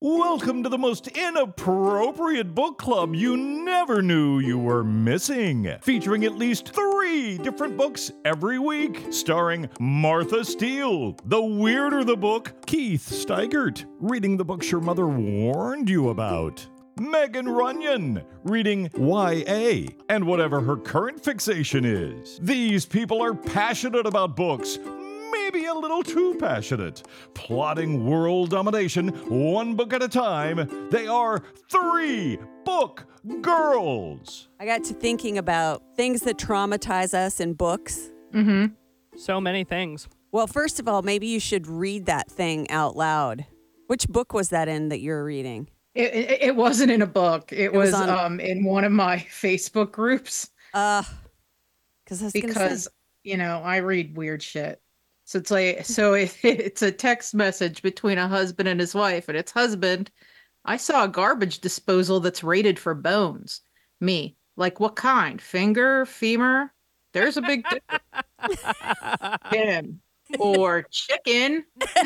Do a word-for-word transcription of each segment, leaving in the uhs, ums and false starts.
Welcome to the most inappropriate book club you never knew you were missing. Featuring at least three different books every week. Starring Martha Steele, The Weirder the Book, Keith Steigert, reading the books your mother warned you about. Megan Runyon, reading Y A, and whatever her current fixation is. These people are passionate about books. Maybe a little too passionate. Plotting world domination, one book at a time. They are three book girls. I got to thinking about things that traumatize us in books. Mm-hmm. So many things. Well, first of all, maybe you should read that thing out loud. Which book was that in that you're reading? It, it, it wasn't in a book. It, It was was, on- um in one of my Facebook groups Uh, because I was because gonna say, you know I read weird shit. So it's like so it, it's a text message between a husband and his wife, and it's husband. I saw a garbage disposal that's rated for bones. Me, like what kind? Finger, femur? There's a big difference. Him or chicken.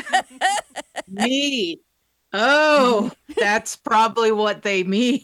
Me. Oh, that's probably what they mean.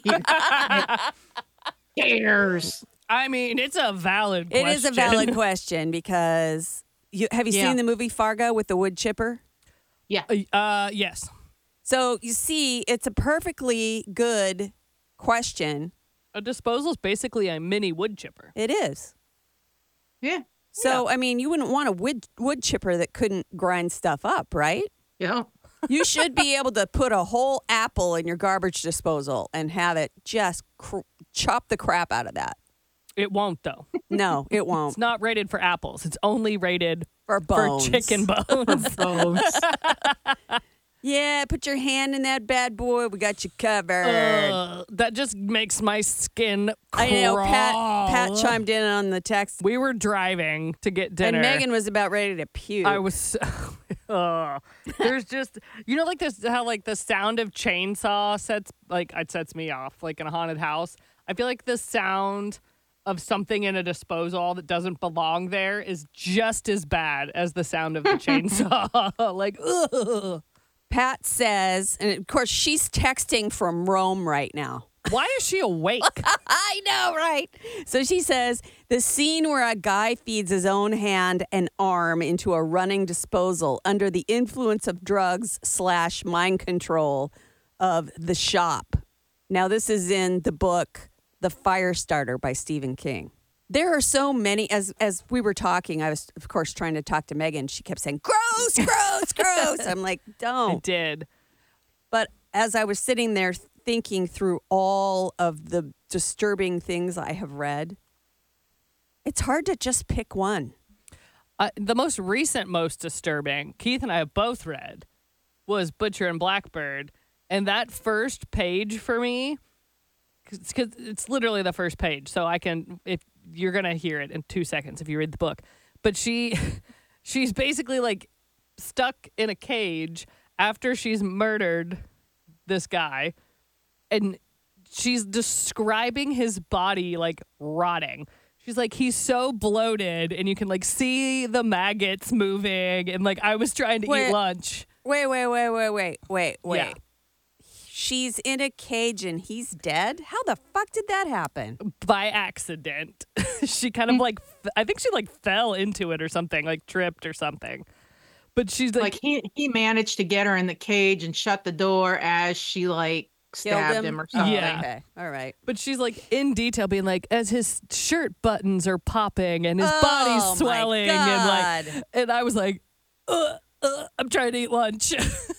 Cares. I mean, it's a valid it question. is a valid question because you have you Yeah. seen the movie Fargo with the wood chipper? Uh, yes. So you see, it's a perfectly good question. A disposal is basically a mini wood chipper. It is. Yeah. So I mean, you wouldn't want a wood wood chipper that couldn't grind stuff up, right? Yeah. You should be able to put a whole apple in your garbage disposal and have it just cr- chop the crap out of that. It won't, though. No, it It's won't. not rated for apples. It's only rated For bones. for chicken bones. Bones. Yeah, put your hand in that bad boy. We got you covered. Uh, that just makes my skin crawl. I know. Pat Pat chimed in on the text, We were driving to get dinner. and Megan was about ready to puke. I was. So, uh, there's just you know like this how like the sound of chainsaw sets like it sets me off like in a haunted house. I feel like the sound of something in a disposal that doesn't belong there is just as bad as the sound of the chainsaw. Like ugh. Pat says, and of course she's texting from Rome right now. Why is she awake? I know, right? So she says the scene where a guy feeds his own hand and arm into a running disposal under the influence of drugs slash mind control of The Shop. Now, this is in the book The Firestarter by Stephen King. There are so many, as as we were talking, I was, of course, trying to talk to Megan. She kept saying, gross, gross, gross. I'm like, I don't. did. But as I was sitting there thinking through all of the disturbing things I have read, it's hard to just pick one. Uh, the most recent, most disturbing, Keith and I have both read, was Butcher and Blackbird. And that first page for me, because it's literally the first page. So I can, if you're going to hear it in two seconds if you read the book. But she, she's basically like stuck in a cage after she's murdered this guy. And she's describing his body like rotting. She's like, he's so bloated and you can like see the maggots moving. And like, I was trying to Wait. eat lunch. Wait, wait, wait, wait, wait, wait, wait. Yeah. She's in a cage and he's dead? How the fuck did that happen? By accident. She kind of like, I think she like fell into it or something, like tripped or something. But she's like, Like he he managed to get her in the cage and shut the door as she like Killed stabbed him, or something. Yeah. Okay. All right. but she's like in detail being like, as his shirt buttons are popping and his Oh, body's my swelling. And like, God. and I was like, uh, uh, I'm trying to eat lunch.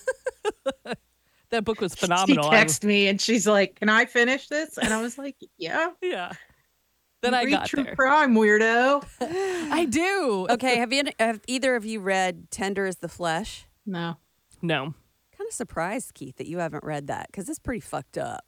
That book was She phenomenal. I- texted me and she's like, "Can I finish this?" And I was like, "Yeah." yeah. Then You I read got true there. crime, weirdo. I do. Okay, have you have either of you read Tender as the Flesh? No. No. Kind of surprised, Keith, that you haven't read that because it's pretty fucked up.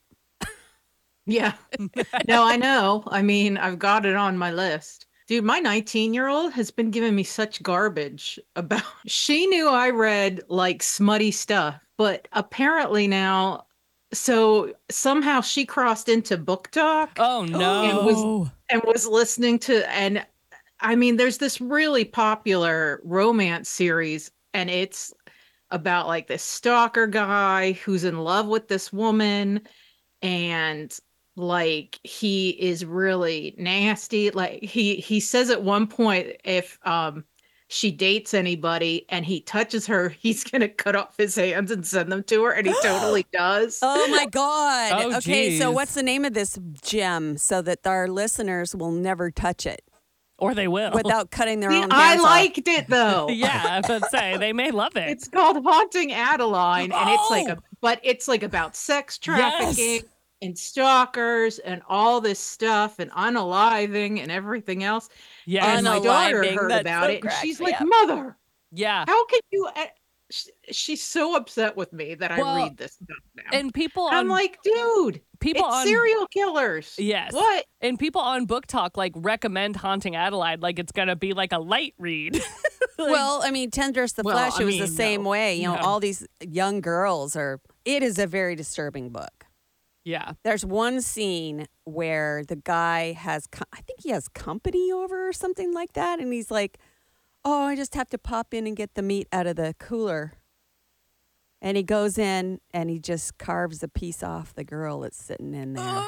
Yeah. No, I know. I mean, I've got it on my list. Dude, my nineteen year old has been giving me such garbage about. She knew I read like smutty stuff, but apparently now, so somehow she crossed into Book Talk Oh no. It was- and was listening to, and I mean, there's this really popular romance series, and it's about like this stalker guy who's in love with this woman, and like he is really nasty. Like he he says at one point, if um she dates anybody and he touches her, he's gonna cut off his hands and send them to her, and he totally does. Oh my God. Oh, okay, so geez. what's the name of this gem so that our listeners will never touch it Or they will. without cutting their See, own I hands off? liked it though. Yeah, I was about to say, they may love it. It's called Haunting Adeline, and it's like Oh! a but it's like about sex trafficking Yes. and stalkers and all this stuff and unaliving and everything else. yeah. And my daughter Unaliving, heard that about so it, and cracks she's me like, up. "Mother, Yeah. how can you?" a-" sh- She's so upset with me that Well, I read this stuff now. And people I'm on like, dude, people it's on serial killers. Yes. What? And people on Book Talk like recommend Haunting Adelaide like it's gonna be like a light read. Like, Well, I mean, Tendress the Well, Flesh, I it was the mean, same no. way. You know, No. all these young girls are, it is a very disturbing book. yeah. There's one scene where the guy has, co- I think he has company over or something like that. And he's like, oh, I just have to pop in and get the meat out of the cooler. And he goes in and he just carves a piece off the girl that's sitting in there.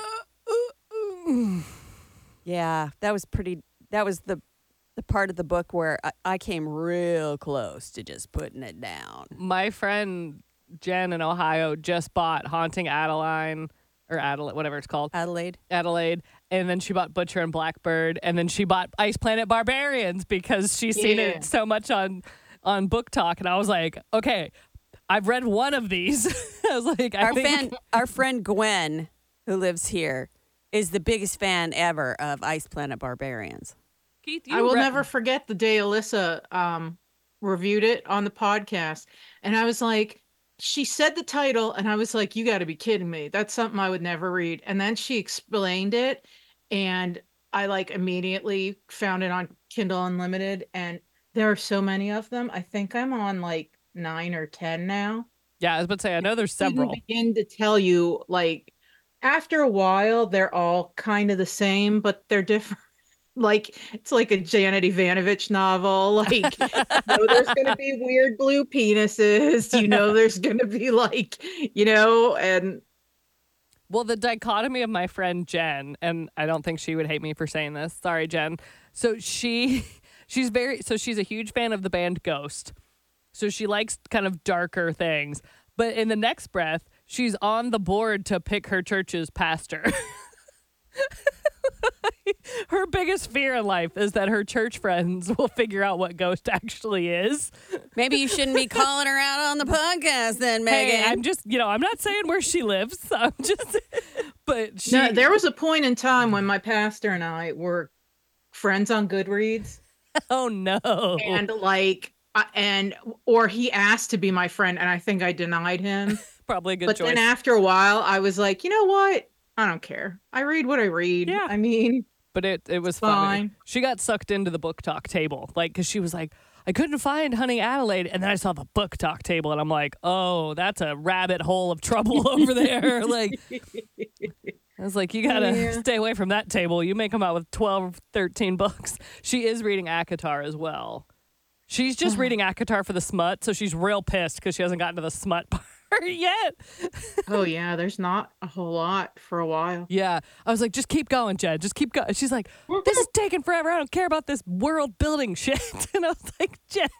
Yeah, that was pretty, that was the, the part of the book where I, I came real close to just putting it down. My friend Jen in Ohio just bought Haunting Adeline or Adelaide, whatever it's called. Adelaide? Adelaide, and then she bought Butcher and Blackbird, and then she bought Ice Planet Barbarians because she's seen Yeah. it so much on on Book Talk, and I was like, okay, I've read one of these. I was like, I Our think fan, our friend Gwen, who lives here, is the biggest fan ever of Ice Planet Barbarians. Keith, I you will re- never forget the day Alyssa um, reviewed it on the podcast. And I was like, she said the title, and I was like, you got to be kidding me. That's something I would never read. And then she explained it, and I like immediately found it on Kindle Unlimited. And there are so many of them. I think I'm on like nine or ten now. Yeah, I was about to say, I know there's Couldn't several. begin to tell you, like, after a while, they're all kind of the same, but they're different. Like, it's like a Janet Ivanovich novel. Like, you know, there's going to be weird blue penises. You know, there's going to be like, you know, and Well, the dichotomy of my friend Jen, and I don't think she would hate me for saying this. Sorry, Jen. So she, she's very, so she's a huge fan of the band Ghost. So she likes kind of darker things. But in the next breath, she's on the board to pick her church's pastor. Her biggest fear in life is that her church friends will figure out what Ghost actually is. Maybe you shouldn't be calling her out on the podcast then, Megan. Hey, I'm just, you know, I'm not saying where she lives. I'm just, but she, no, there was a point in time when my pastor and I were friends on Goodreads. oh no. And like, uh, and, or he asked to be my friend, and I think I denied him. Probably a good But choice. then after a while, I was like, you know what? I don't care. I read what I read. Yeah. I mean, But it, it was funny. fine. She got sucked into the Book Talk table, like, because she was like, I couldn't find Honey Adelaide, and then I saw the Book Talk table, and I'm like, oh, that's a rabbit hole of trouble over there. Like, I was like, you gotta Yeah. stay away from that table. You may come out with twelve, thirteen books. She is reading ACOTAR as well. She's just reading ACOTAR for the smut, so she's real pissed because she hasn't gotten to the smut part yet. Oh yeah, there's not a whole lot for a while. Yeah. I was like, just keep going, Jen. Just keep going. She's like, this is taking forever. I don't care about this world building shit. And I was like, Jen.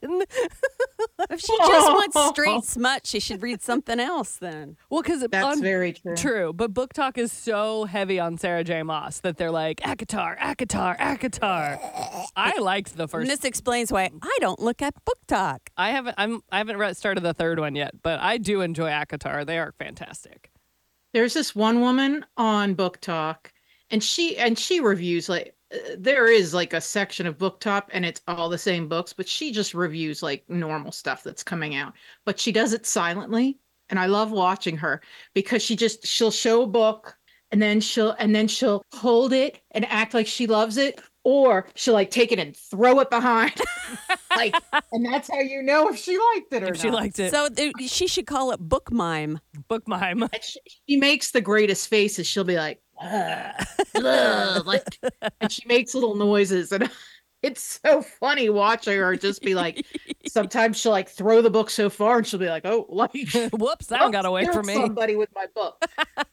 if she just wants straight smut, she should read something else then. Well, because That's very true. True, but Book Talk is so heavy on Sarah J. Maas that they're like, ACOTAR, ACOTAR, ACOTAR. I liked the And first. this explains why I don't look at Book Talk. I haven't. I'm. I haven't read, started the third one yet, but I do enjoy ACOTAR. They are fantastic. There's this one woman on Book Talk, and she and she reviews like uh, there is like a section of Book Talk, and it's all the same books, but she just reviews like normal stuff that's coming out. But she does it silently, and I love watching her because she just she'll show a book, and then she'll and then she'll hold it and act like she loves it, or she'll like take it and throw it behind, like, and that's how you know if she liked it or If she not. liked it, So th- she should call it book mime. book mime. And she, she makes the greatest faces. She'll be like, "Ugh, ugh," like, and she makes little noises, and it's so funny watching her just be like, sometimes she'll like throw the book so far and she'll be like, oh, like, Whoops, that one got away killed from me. somebody with my book.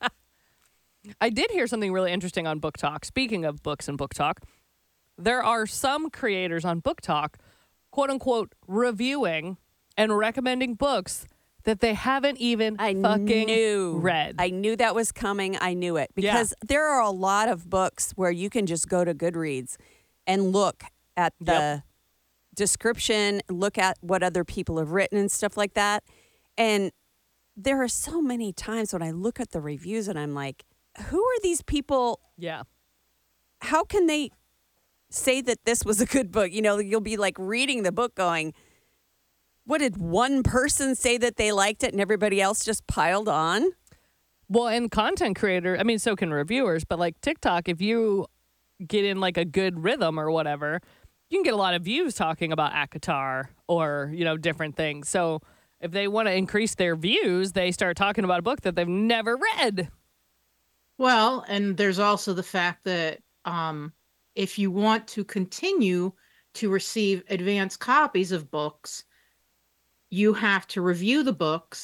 I did hear something really interesting on Book Talk. Speaking of books and Book Talk, there are some creators on Book Talk, quote unquote, reviewing and recommending books that they haven't even I fucking knew. read. I knew that was coming. I knew it because there are a lot of books where you can just go to Goodreads and look at the Yep. description, look at what other people have written and stuff like that. And there are so many times when I look at the reviews and I'm like, who are these people? yeah. How can they say that this was a good book? You know, you'll be like reading the book going, what did one person say that they liked it and everybody else just piled on? Well, and content creator, I mean, so can reviewers, but like TikTok, if you get in like a good rhythm or whatever, you can get a lot of views talking about ACOTAR or, you know, different things. So if they want to increase their views, they start talking about a book that they've never read. Well, and there's also the fact that um, if you want to continue to receive advanced copies of books, you have to review the books.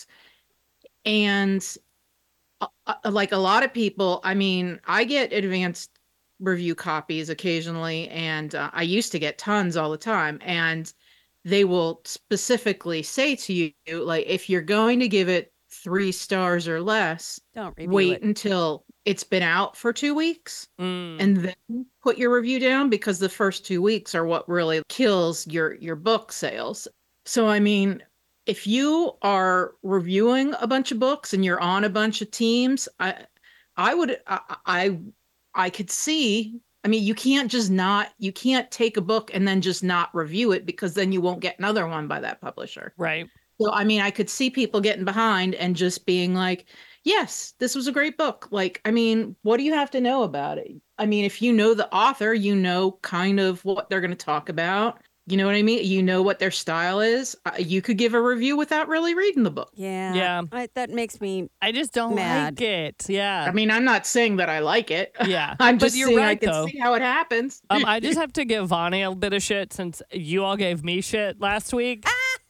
And uh, uh, like a lot of people, I mean, I get advanced review copies occasionally, and uh, I used to get tons all the time. And they will specifically say to you, like, if you're going to give it three stars or less, Don't review wait it. until it's been out for two weeks Mm. and then put your review down, because the first two weeks are what really kills your your book sales. So I mean, if you are reviewing a bunch of books and you're on a bunch of teams, I I would I I, I could see, I mean, you can't just not you can't take a book and then just not review it, because then you won't get another one by that publisher. Right. So, I mean, I could see people getting behind and just being like, yes, this was a great book. Like, I mean, what do you have to know about it? I mean, if you know the author, you know kind of what they're going to talk about. You know what I mean? You know what their style is. Uh, you could give a review without really reading the book. Yeah. Yeah. I, that makes me. I just don't Mad. like it. Yeah. I mean, I'm not saying that I like it. Yeah. I'm But just you're saying right, I can though. see how it happens. um, I just have to give Vonnie a bit of shit since you all gave me shit last week.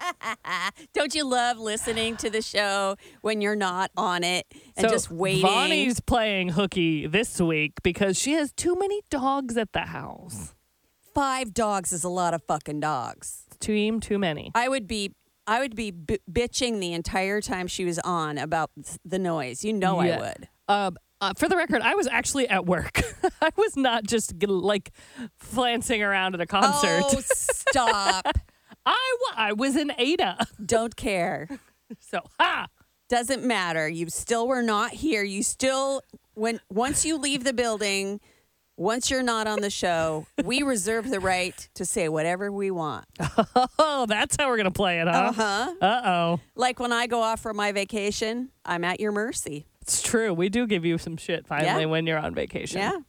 Don't you love listening to the show when you're not on it and So just waiting? Vonnie's playing hooky this week because she has too many dogs at the house. Five dogs is a lot of fucking dogs. Too too many. I would be. I would be b- bitching the entire time she was on about the noise. You know Yeah. I would. Um, uh, for the record, I was actually at work. I was not just g- like flancing around at a concert. Oh, stop. I, wa- I was in Ada. Don't care. So, ha! Doesn't matter. You still were not here. You still, when once you leave the building, once you're not on the show, we reserve the right to say whatever we want. Oh, that's how we're going to play it, huh? Uh-huh. Uh-oh. Like when I go off for my vacation, I'm at your mercy. It's true. We do give you some shit finally Yeah. when you're on vacation. Yeah.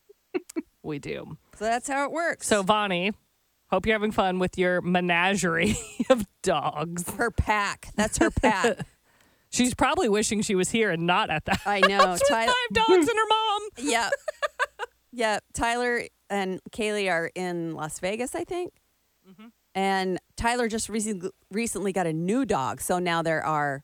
We do. So that's how it works. So, Vonnie, hope you're having fun with your menagerie of dogs. her pack. That's her pack. She's probably wishing she was here and not at the I know. house with Ty- five dogs and her mom. yeah. Yeah. Tyler and Kaylee are in Las Vegas, I think. Mm-hmm. And Tyler just recently recently got a new dog. So now there are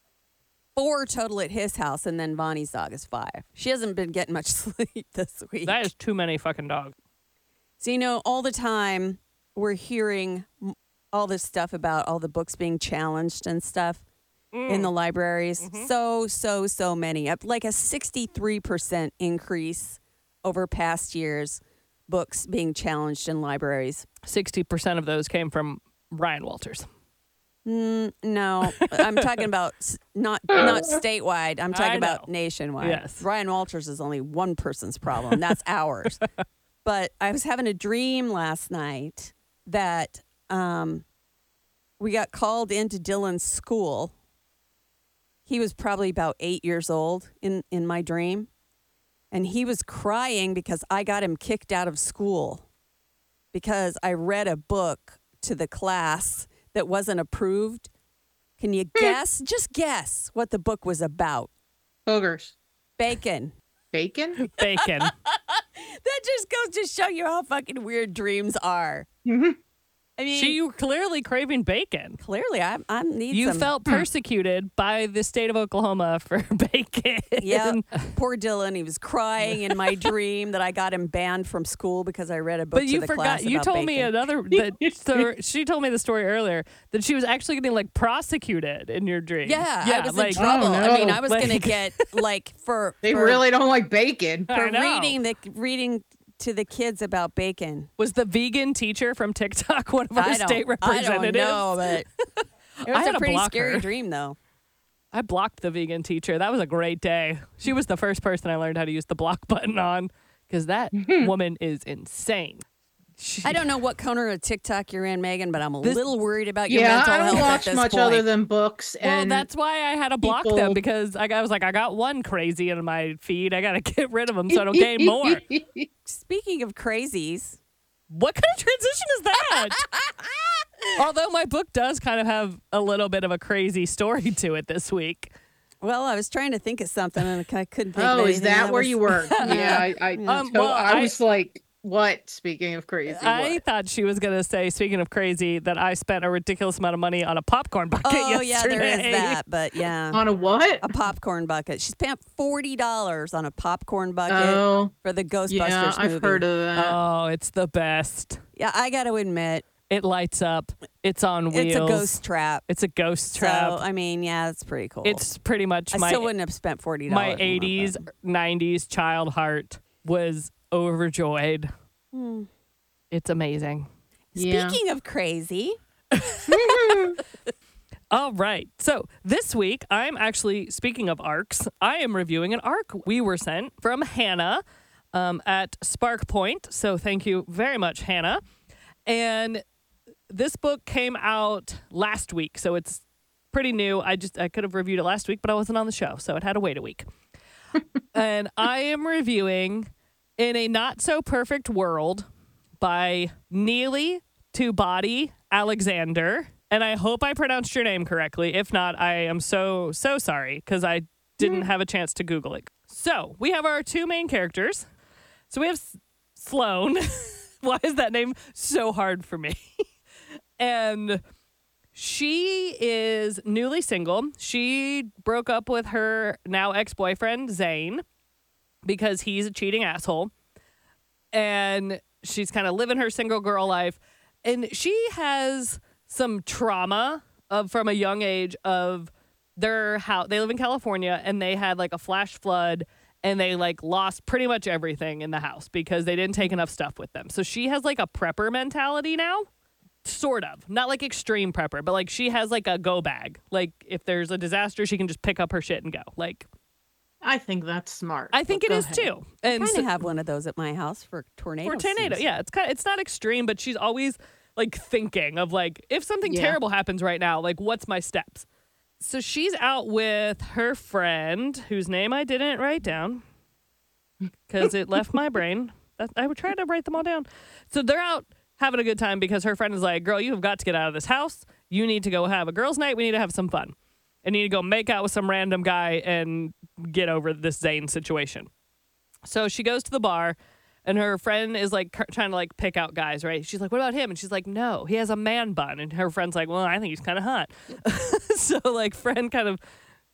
four total at his house, and then Vonnie's dog is five. She hasn't been getting much sleep this week. That is too many fucking dogs. So, you know, all the time we're hearing m- all this stuff about all the books being challenged and stuff in the libraries. Mm-hmm. So, so, so many. Up like a sixty-three percent increase over past years, books being challenged in libraries. sixty percent of those came from Ryan Walters. Mm, no, I'm talking about s- not not statewide. I'm talking I about know. nationwide. Yes. Ryan Walters is only one person's problem. That's ours. But I was having a dream last night that um, we got called into Dylan's school. He was probably about eight years old in, in my dream. And he was crying because I got him kicked out of school because I read a book to the class that wasn't approved. Can you guess? Just guess what the book was about. Boogers. Bacon. Bacon? Bacon. That just goes to show you how fucking weird dreams are. Mm-hmm. I mean, She you were clearly craving bacon. clearly, I I need You some. felt persecuted by the state of Oklahoma for bacon. Yeah, poor Dylan. He was crying in my dream that I got him banned from school because I read a book But to you the forgot. class You about told me bacon. another. That, so she told me the story earlier that she was actually getting like prosecuted in your dream. Yeah, yeah, I was like in trouble. Oh, I mean, no. I was gonna Like- get like for They for, really don't like bacon. I for know. reading the reading to the kids about bacon. Was the vegan teacher from TikTok one of our I state don't, I don't representatives? know, but it was I had a to pretty block scary her. dream, though. I blocked the vegan teacher. That was a great day. She was the first person I learned how to use the block button on because that woman is insane. She, I don't know what corner of TikTok you're in, Megan, but I'm a This- little worried about your Yeah, mental I don't health at watch this much point. other than books. Well, And that's why I had to block them people- because I, got- I was like, I got one crazy in my feed. I got to get rid of them so I don't gain more. Speaking of crazies, What kind of transition is that? Although my book does kind of have a little bit of a crazy story to it this week. well, I was trying to think of something and I couldn't think of Oh, is anything. that where was- you were? Yeah, I, I, Um, to- well, I I- was like, what? Speaking of crazy, I what? thought she was going to say, speaking of crazy, that I spent a ridiculous amount of money on a popcorn bucket Oh, yesterday. yeah, there is that, but yeah. On a what? A popcorn bucket. She spent forty dollars on a popcorn bucket Oh, for the Ghostbusters yeah, I've movie. heard of that. Oh, it's the best. Yeah, I got to admit, It lights up. It's on wheels. it's a ghost trap. It's a ghost trap. So, I mean, yeah, it's pretty cool. It's pretty much I my still wouldn't have spent forty dollars. my on that, eighties, but- nineties child heart was overjoyed. Hmm. It's amazing. Yeah. Speaking of crazy, All right. So this week, I'm actually, speaking of arcs, I am reviewing an arc we were sent from Hannah um, at Spark Point. So thank you very much, Hannah. And this book came out last week. So it's pretty new. I just, I could have reviewed it last week, but I wasn't on the show. So it had to wait a week. And I am reviewing In a Not So Perfect World by Neely Tubati Alexander. And I hope I pronounced your name correctly. If not, I am so, so sorry because I didn't have a chance to Google it. So we have our two main characters. So we have S- Sloane. Why is that name so hard for me? And she is newly single. She broke up with her now ex-boyfriend, Zane, because he's a cheating asshole. And she's kind of living her single girl life. And she has some trauma of from a young age of their house. They live in California and they had like a flash flood and they like lost pretty much everything in the house because they didn't take enough stuff with them. So she has like a prepper mentality now. Sort of. Not like extreme prepper, but like she has like a go bag. Like if there's a disaster, she can just pick up her shit and go. Like I think that's smart. I think but it go is ahead. too. I And kind so- of have one of those at my house for tornado. for tornado, season. yeah, it's kind of it's not extreme, but she's always like thinking of like if something Yeah. terrible happens right now, like what's my steps? So she's out with her friend, whose name I didn't write down because it left my brain. That, I would try to write them all down. So they're out having a good time because her friend is like, "Girl, you have got to get out of this house. You need to go have a girls' night. We need to have some fun. I need to go make out with some random guy and get over this Zane situation." So she goes to the bar. And her friend is like c- trying to like pick out guys, right? She's like, "What about him?" And she's like, "No, he has a man bun." And her friend's like, "Well, I think he's kind of hot." So like, friend kind of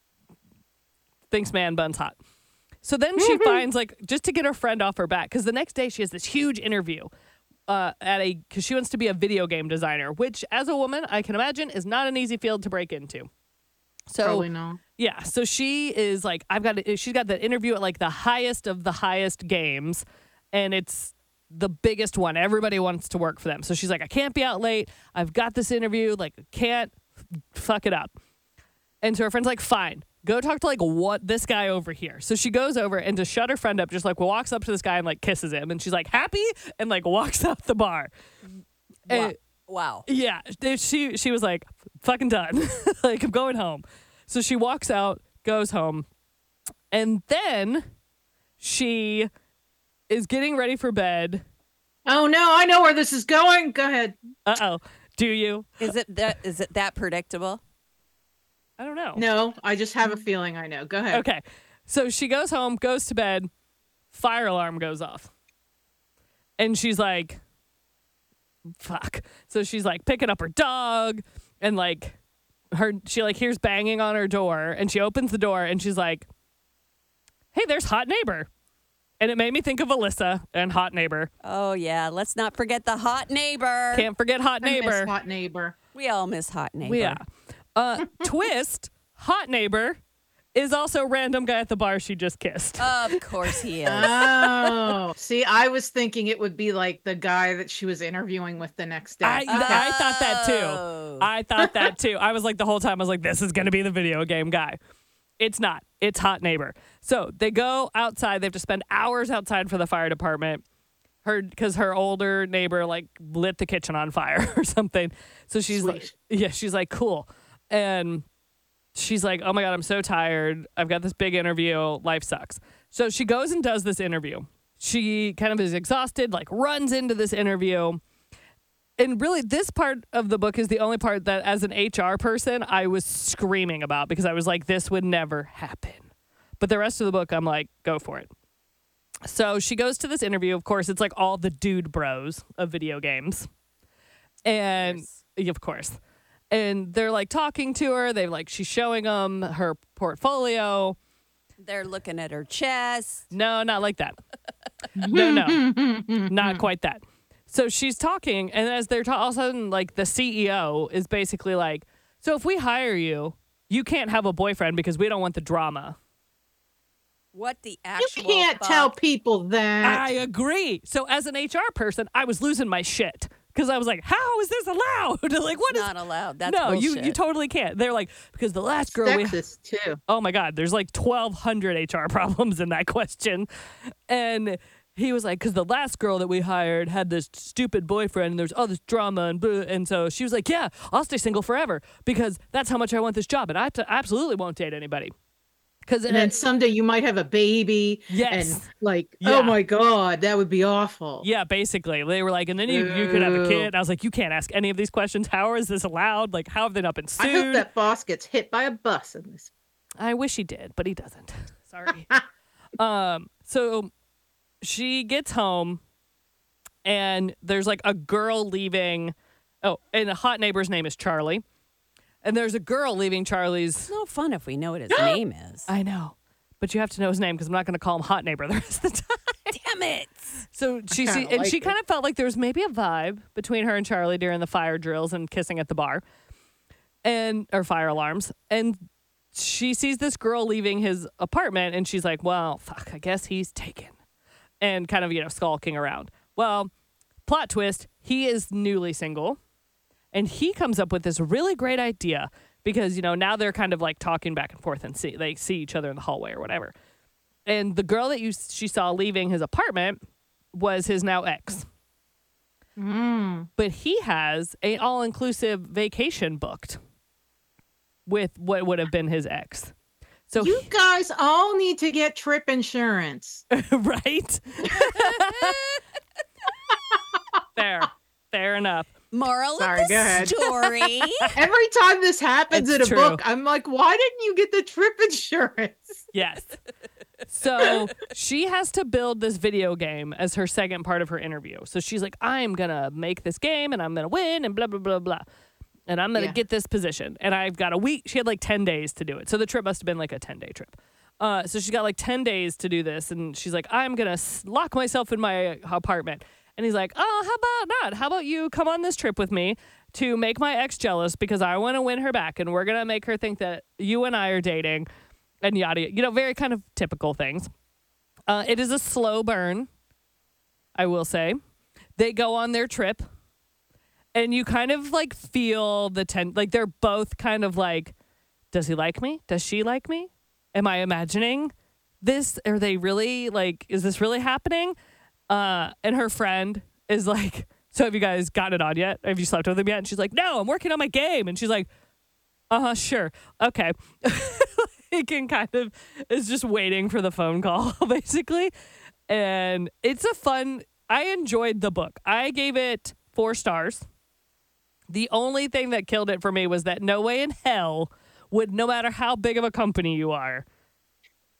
thinks man bun's hot. So then she finds like just to get her friend off her back because the next day she has this huge interview uh, at a because she wants to be a video game designer, which as a woman I can imagine is not an easy field to break into. So Probably no. yeah, so she is like, I've got to, she's got the interview at like the highest of the highest games, and it's the biggest one. Everybody wants to work for them. So she's like, I can't be out late. I've got this interview. Like, can't f- fuck it up. And so her friend's like, fine, go talk to like what this guy over here. So she goes over and to shut her friend up, just like walks up to this guy and like kisses him, and she's like happy and like walks out the bar. Wow. And- wow. yeah, she she was like, fucking done. Like, I'm going home. So she walks out, goes home, and then she is getting ready for bed. Oh no, I know where this is going. Go ahead. Uh-oh. Do you? Is it that? Is it that predictable? I don't know. No, I just have a feeling I know. Go ahead. Okay. So she goes home, goes to bed, fire alarm goes off. And she's like, fuck. So she's like picking up her dog and like her, she like hears banging on her door and she opens the door and she's like, hey, there's Hot Neighbor. And it made me think of Alyssa and Hot Neighbor. Oh, yeah. Let's not forget the hot neighbor. Can't forget Hot I miss Neighbor. hot neighbor. We all miss hot neighbor. Yeah. Uh, twist, Hot Neighbor is also random guy at the bar she just kissed. Of course he is. Oh, see, I was thinking it would be like the guy that she was interviewing with the next day. I, I thought that too. Oh. I thought that too. I was like the whole time, I was like, this is going to be the video game guy. It's not. It's Hot Neighbor. So they go outside. They have to spend hours outside for the fire department. Her, because her older neighbor like lit the kitchen on fire or something. So she's Sweet. like, yeah, she's like, cool. And she's like, oh my God, I'm so tired. I've got this big interview. Life sucks. So she goes and does this interview. She kind of is exhausted, like runs into this interview. And really, this part of the book is the only part that, as an H R person, I was screaming about because I was like, this would never happen. But the rest of the book, I'm like, go for it. So she goes to this interview. Of course, it's like all the dude bros of video games. And, Of of course. And they're like talking to her. They like, she's showing them her portfolio. They're looking at her chest. No, not like that. No, no, not quite that. So she's talking, and as they're talking, all of a sudden, like, the C E O is basically like, so if we hire you, you can't have a boyfriend because we don't want the drama. What the You actual can't fuck? tell people that. I agree. So as an H R person, I was losing my shit because I was like, how is this allowed? Like, what is Not allowed. That's no, you bullshit. you totally can't. They're like, because the last girl we Sexist too. oh my God, there's like twelve hundred H R problems in that question. And he was like, because the last girl that we hired had this stupid boyfriend and there's all this drama and blah. And so she was like, yeah, I'll stay single forever because that's how much I want this job. And I t- absolutely won't date anybody. Because And then someday you might have a baby. Yes. And like, Yeah. oh my God, that would be awful. yeah, basically. They were like, and then you, you could have a kid. I was like, you can't ask any of these questions. How is this allowed? Like, how have they not been sued? I hope that boss gets hit by a bus in this. I wish he did, but he doesn't. Sorry. um, so she gets home and there's like a girl leaving. Oh, and the hot neighbor's name is Charlie. And there's a girl leaving Charlie's. It's no fun if we know what his name is. I know, but you have to know his name because I'm not going to call him hot neighbor the rest of the time. Damn it. So she, kinda see, and like she it. kind of felt like there was maybe a vibe between her and Charlie during the fire drills and kissing at the bar, and or fire alarms. And she sees this girl leaving his apartment, and she's like, "Well, fuck, I guess he's taken," and kind of you know skulking around. Well, plot twist: he is newly single, and he comes up with this really great idea because you know now they're kind of like talking back and forth and see they see each other in the hallway or whatever. And the girl that you she saw leaving his apartment was his now ex. Mm. But he has a all-inclusive vacation booked with what would have been his ex. So You guys all need to get trip insurance. right? Fair. Fair enough. Moral Sorry, of go the ahead. story. Every time this happens It's in a true. book, I'm like, why didn't you get the trip insurance? Yes. So she has to build this video game as her second part of her interview. So she's like, I'm going to make this game and I'm going to win and blah, blah, blah, blah. And I'm going to Yeah. get this position. And I've got a week. She had like ten days to do it. So the trip must have been like a ten-day trip. Uh, so she's got like ten days to do this. And she's like, I'm going to lock myself in my apartment. And he's like, oh, how about not? How about you come on this trip with me to make my ex jealous because I want to win her back. And we're going to make her think that you and I are dating and yada, yada. You know, very kind of typical things. Uh, it is a slow burn, I will say. They go on their trip and you kind of like feel the ten, like they're both kind of like, does he like me? Does she like me? Am I imagining this? Are they really like, is this really happening? Uh, and her friend is like, so have you guys gotten it on yet? Have you slept with him yet? And she's like, no, I'm working on my game. And she's like, uh-huh, sure. Okay. He can kind of is just waiting for the phone call, basically. And it's a fun, I enjoyed the book. I gave it four stars. The only thing that killed it for me was that no way in hell would, no matter how big of a company you are,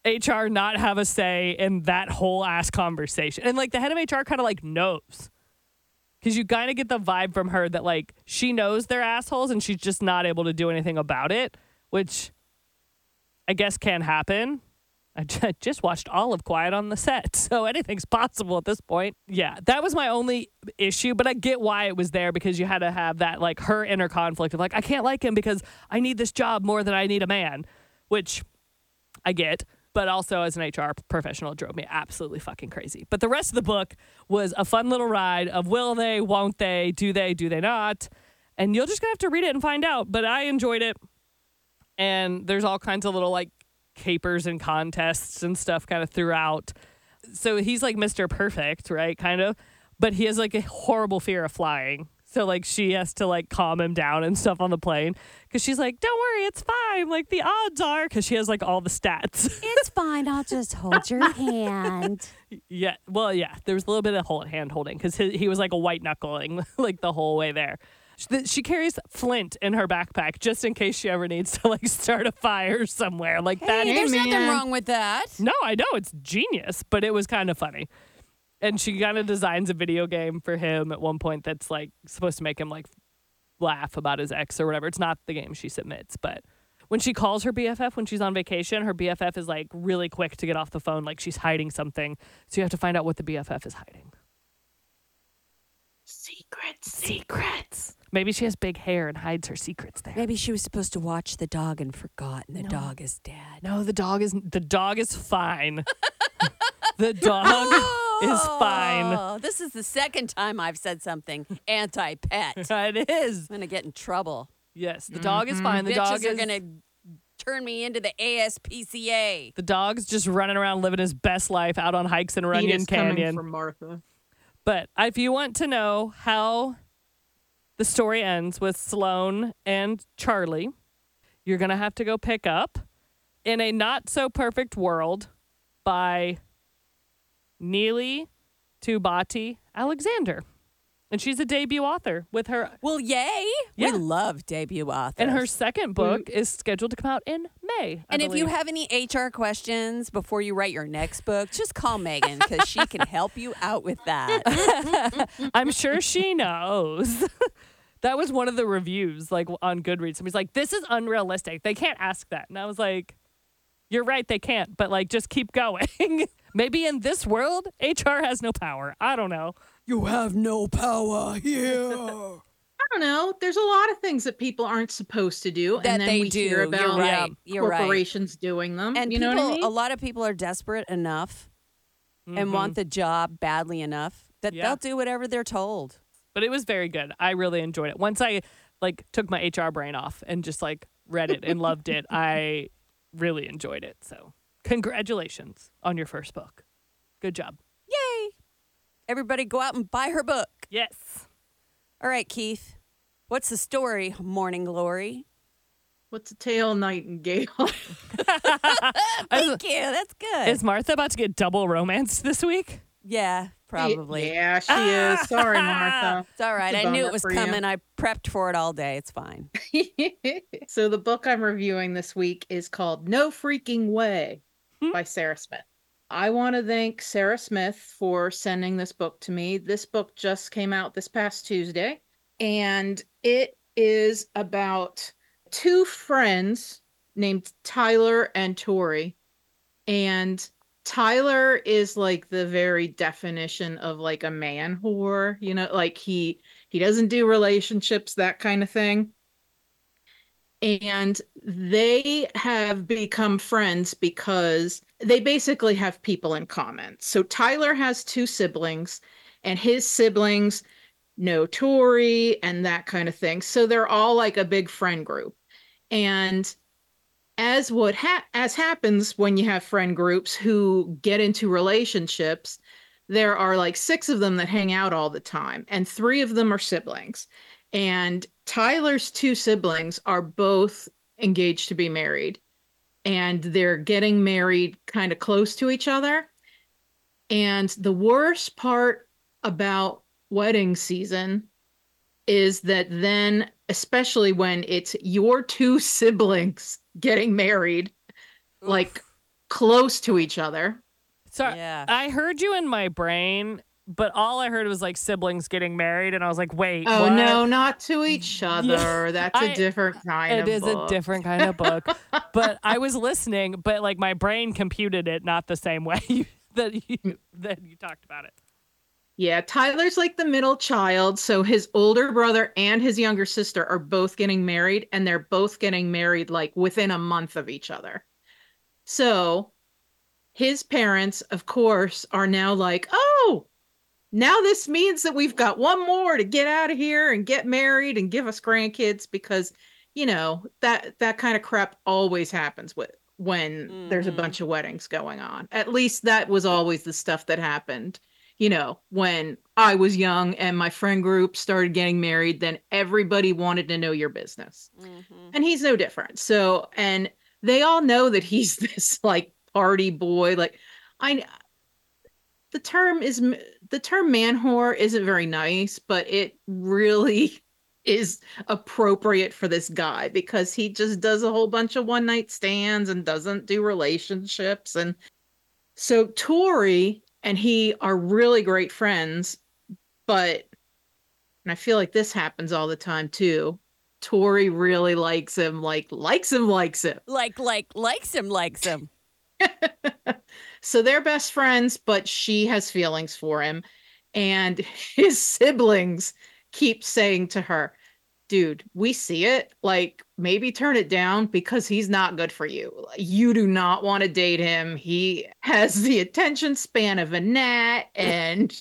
H R not have a say in that whole ass conversation? And like the head of H R kind of like knows. Because you kind of get the vibe from her that like she knows they're assholes and she's just not able to do anything about it, which I guess can happen. I j- just watched all of Quiet on the Set, so anything's possible at this point. Yeah, that was my only issue, but I get why it was there because you had to have that, like, her inner conflict of, like, I can't like him because I need this job more than I need a man, which I get, but also as an H R professional, it drove me absolutely fucking crazy. But the rest of the book was a fun little ride of will they, won't they, do they, do they not, and you're just gonna have to read it and find out, but I enjoyed it, and there's all kinds of little, like, capers and contests and stuff kind of throughout. So he's like Mister Perfect, right? Kind of. But he has like a horrible fear of flying. So like she has to like calm him down and stuff on the plane because she's like, don't worry, it's fine. Like the odds are because she has like all the stats. It's fine. I'll just hold your hand. Yeah. Well, yeah, there was a little bit of hold, hand holding because he, he was like a white knuckling like the whole way there. She carries Flint in her backpack just in case she ever needs to like start a fire somewhere like that. Hey, there's Hey, nothing man. wrong with that. No, I know it's genius, but it was kind of funny. And she kind of designs a video game for him at one point that's like supposed to make him like laugh about his ex or whatever. It's not the game she submits, but when she calls her B F F when she's on vacation, her B F F is like really quick to get off the phone, like she's hiding something. So you have to find out what the B F F is hiding. Secrets. Secrets. Maybe she has big hair and hides her secrets there. Maybe she was supposed to watch the dog and forgot, and the No. dog is dead. No, the dog is the dog is fine. The dog is fine. Oh, this is the second time I've said something anti-pet. It is. I'm gonna get in trouble. Yes, the dog is fine. The Bitches dog are is gonna turn me into the A S P C A. the dog's just running around living his best life out on hikes in Runyon Penis coming Canyon. from Martha. But if you want to know how the story ends with Sloane and Charlie, you're going to have to go pick up In a Not So Perfect World by Neely Tubati Alexander. And she's a debut author with her. Well, yay! Yeah. We love debut authors. And her second book is scheduled to come out in May. I And if you believe. have any H R questions before you write your next book, just call Megan because she can help you out with that. I'm sure she knows. That was one of the reviews, like on Goodreads. Somebody's like, "This is unrealistic. They can't ask that." And I was like, "You're right, they can't. But like, just keep going. Maybe in this world, H R has no power. I don't know." You have no power here. I don't know. There's a lot of things that people aren't supposed to do, That and then they we do. hear You're about right. You're right. corporations doing them. And you people, know what I mean? a lot of people are desperate enough and want the job badly enough that Yeah. they'll do whatever they're told. But it was very good. I really enjoyed it. Once I like took my H R brain off and just like read it and loved it, I really enjoyed it. So congratulations on your first book. Good job. Yay! Everybody go out and buy her book. Yes. All right, Keith. What's the story, Morning Glory? What's a tail, nightingale? Thank you. That's good. Is Martha about to get double romanced this week? yeah, probably. Yeah, she is. Sorry, Martha. It's all right. It's I a knew bummer it was for you. coming. I prepped for it all day. It's fine. So the book I'm reviewing this week is called No Freaking Way Hmm. by Sarah Smith. I want to thank Sarah Smith for sending this book to me. This book just came out this past Tuesday, and it is about two friends named Tyler and Tori. And Tyler is like the very definition of like a man whore, you know, like he he doesn't do relationships, that kind of thing. And they have become friends because they basically have people in common. So Tyler has two siblings, and his siblings know Tori and that kind of thing. So they're all like a big friend group. And as what ha- as happens when you have friend groups who get into relationships, there are like six of them that hang out all the time, and three of them are siblings. And Tyler's two siblings are both engaged to be married, and they're getting married kind of close to each other. And the worst part about wedding season is that then, especially when it's your two siblings getting married, like close to each other. Sorry, Yeah. I heard you in my brain, but all I heard was like siblings getting married, and I was like, wait, Oh what? no, not to each other. That's a I- different kind It of is book. a different kind of book. But I was listening, but like my brain computed it not the same way that you that you talked about it. Yeah, Tyler's like the middle child, so his older brother and his younger sister are both getting married, and they're both getting married like within a month of each other. So his parents, of course, are now like, oh, now this means that we've got one more to get out of here and get married and give us grandkids, because, you know, that that kind of crap always happens with when there's a Mhm. bunch of weddings going on. At least that was always the stuff that happened. You know, when I was young and my friend group started getting married, then everybody wanted to know your business. Mhm. And he's no different. So, and they all know that he's this like party boy. Like, I, the term is the term man whore isn't very nice, but it really is appropriate for this guy because he just does a whole bunch of one night stands and doesn't do relationships. And so Tori and he are really great friends, but and I feel like this happens all the time too. Tori really likes him, like likes him, likes him. Like, like, likes him, likes him. So they're best friends, but she has feelings for him. And his siblings keep saying to her, dude, we see it. Like, maybe turn it down because he's not good for you. You do not want to date him. He has the attention span of a gnat, and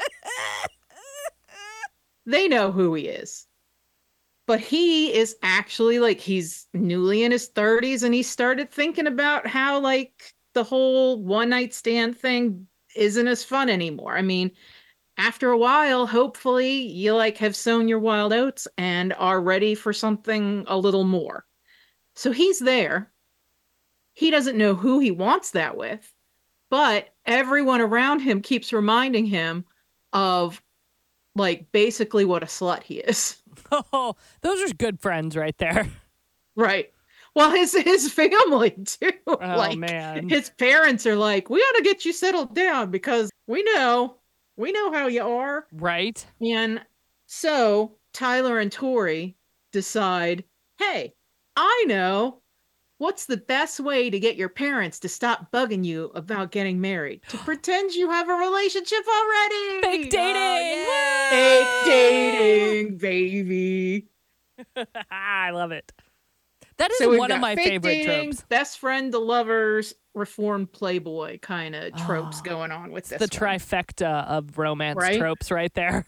they know who he is. But he is actually like, he's newly in his thirties, and he started thinking about how, like, the whole one night stand thing isn't as fun anymore. I mean, after a while, hopefully you like have sown your wild oats and are ready for something a little more. So he's there. He doesn't know who he wants that with, but everyone around him keeps reminding him of like basically what a slut he is. Oh, those are good friends right there. Right. Well, his his family too. Oh, like man. his parents are like, we ought to get you settled down because we know, we know how you are. Right? And so Tyler and Tori decide, hey, I know what's the best way to get your parents to stop bugging you about getting married. To pretend you have a relationship already. Fake dating. Fake dating, baby. I love it. That is So we've one of got my fake favorite dating, tropes. best friend to lovers, reformed playboy kind of tropes Oh, going on with this The one. trifecta of romance Right? tropes right there.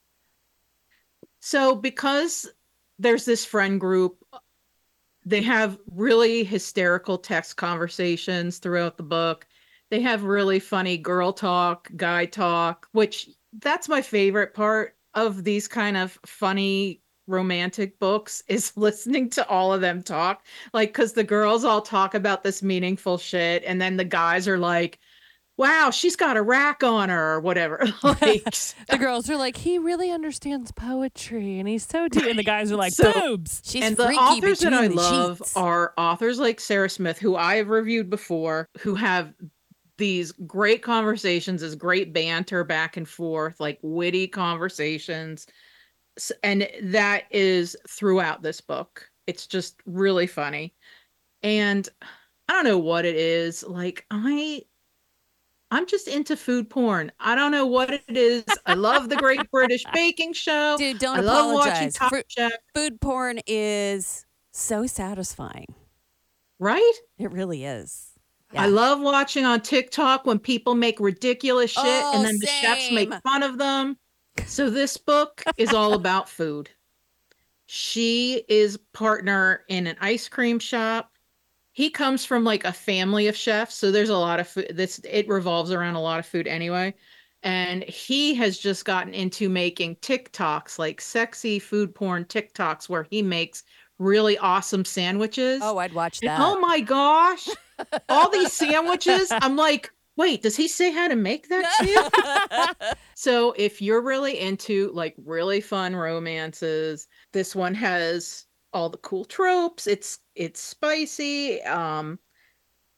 So because there's this friend group, they have really hysterical text conversations throughout the book. They have really funny girl talk, guy talk, which that's my favorite part of these kind of funny romantic books is listening to all of them talk. Like, because the girls all talk about this meaningful shit, and then the guys are like, wow, she's got a rack on her or whatever. Like, The girls are like, he really understands poetry and he's so deep. And the guys are like, So- boobs. She's and the freaky authors that between I the love sheets. are authors like Sarah Smith, who I have reviewed before, who have these great conversations, this great banter back and forth, like witty conversations. S- And that is throughout this book. It's just really funny. And I don't know what it is. Like, I I'm just into food porn. I don't know what it is. I love the Great British Baking Show. Dude, don't I love watching apologize. Top Fruit- Chef. Food porn is so satisfying. Right? It really is. I Yeah. love watching on TikTok when people make ridiculous shit Oh, and then the chefs make same. fun of them. So this book is all about food. She is partner in an ice cream shop. He comes from like a family of chefs, so there's a lot of food. This it revolves around a lot of food anyway. And he has just gotten into making TikToks, like sexy food porn TikToks, where he makes really awesome sandwiches. Oh, I'd watch And that. oh my gosh, all these sandwiches. I'm like, wait, does he say how to make that too? So if you're really into like really fun romances, this one has all the cool tropes. It's it's spicy. Um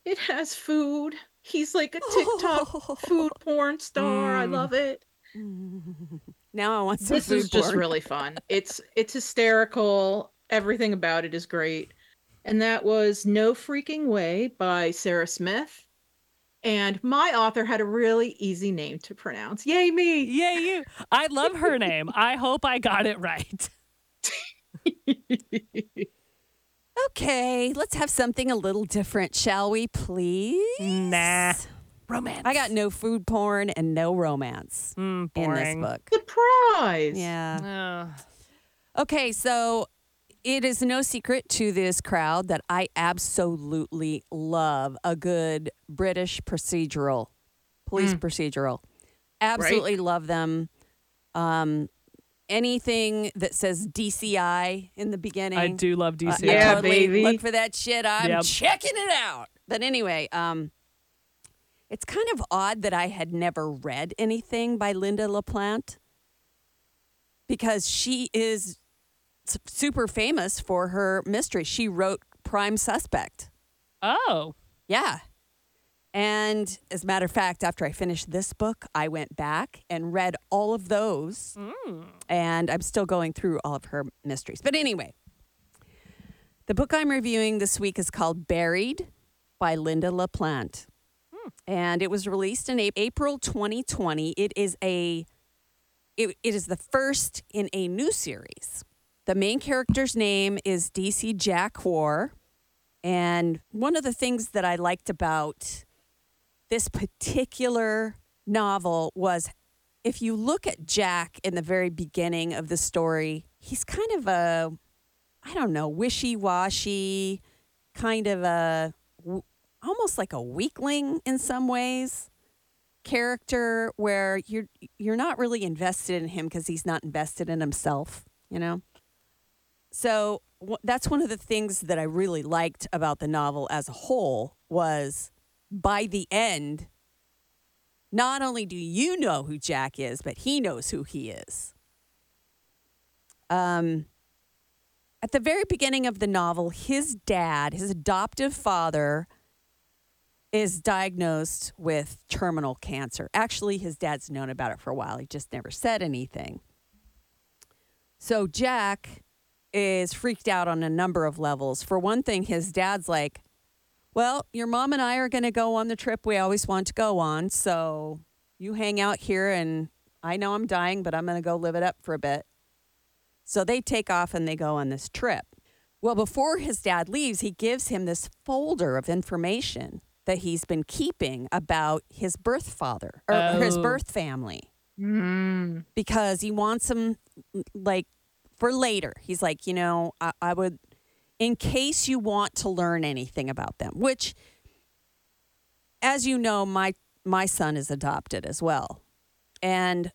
It has food. He's like a TikTok food porn star. I Mm. love it. Now I want some This food is just porn. really fun. It's it's hysterical. Everything about it is great. And that was No Freaking Way by Sarah Smith. And my author had a really easy name to pronounce. Yay me. Yay, you. I love her name. I hope I got it right. Okay, let's have something a little different, shall we, please? Nah. Romance. I got no food porn and no romance Mm, in this boring. book. Surprise. Yeah. Uh, Okay, so it is no secret to this crowd that I absolutely love a good British procedural, police Mm. procedural. Absolutely love them. Um, anything that says D C I in the beginning. I do love D uh, C. I Yeah, totally baby. look for that shit. I'm Yep. checking it out. But anyway, um, it's kind of odd that I had never read anything by Linda LaPlante because she is s- super famous for her mystery. She wrote Prime Suspect. Oh. Yeah. And as a matter of fact, after I finished this book, I went back and read all of those. Mm. And I'm still going through all of her mysteries. But anyway, the book I'm reviewing this week is called Buried by Linda LaPlante. And it was released in A- April twenty twenty. It is a it, it is the first in a new series. The main character's name is D C Jack War. And one of the things that I liked about this particular novel was if you look at Jack in the very beginning of the story, he's kind of a, I don't know, wishy-washy, kind of a, w- almost like a weakling in some ways character where you're you're not really invested in him because he's not invested in himself, you know? So w- that's one of the things that I really liked about the novel as a whole was by the end, not only do you know who Jack is, but he knows who he is. Um, at the very beginning of the novel, his dad, his adoptive father, is diagnosed with terminal cancer. Actually, his dad's known about it for a while. He just never said anything. So Jack is freaked out on a number of levels. For one thing, his dad's like, well, your mom and I are going to go on the trip we always want to go on. So you hang out here and I know I'm dying, but I'm going to go live it up for a bit. So they take off and they go on this trip. Well, before his dad leaves, he gives him this folder of information that he's been keeping about his birth father or Oh. his birth family Mm. because he wants him like for later. He's like, you know, I, I would, in case you want to learn anything about them, which, as you know, my my son is adopted as well. And